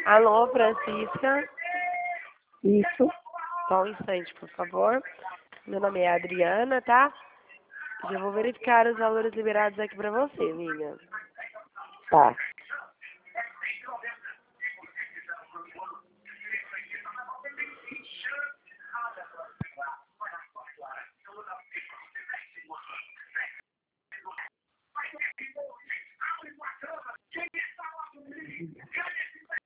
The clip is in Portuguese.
Alô, Francisca? Isso. Só um instante, por favor. Meu nome é Adriana, tá? Já vou verificar os valores liberados aqui pra você, amiga. Tá.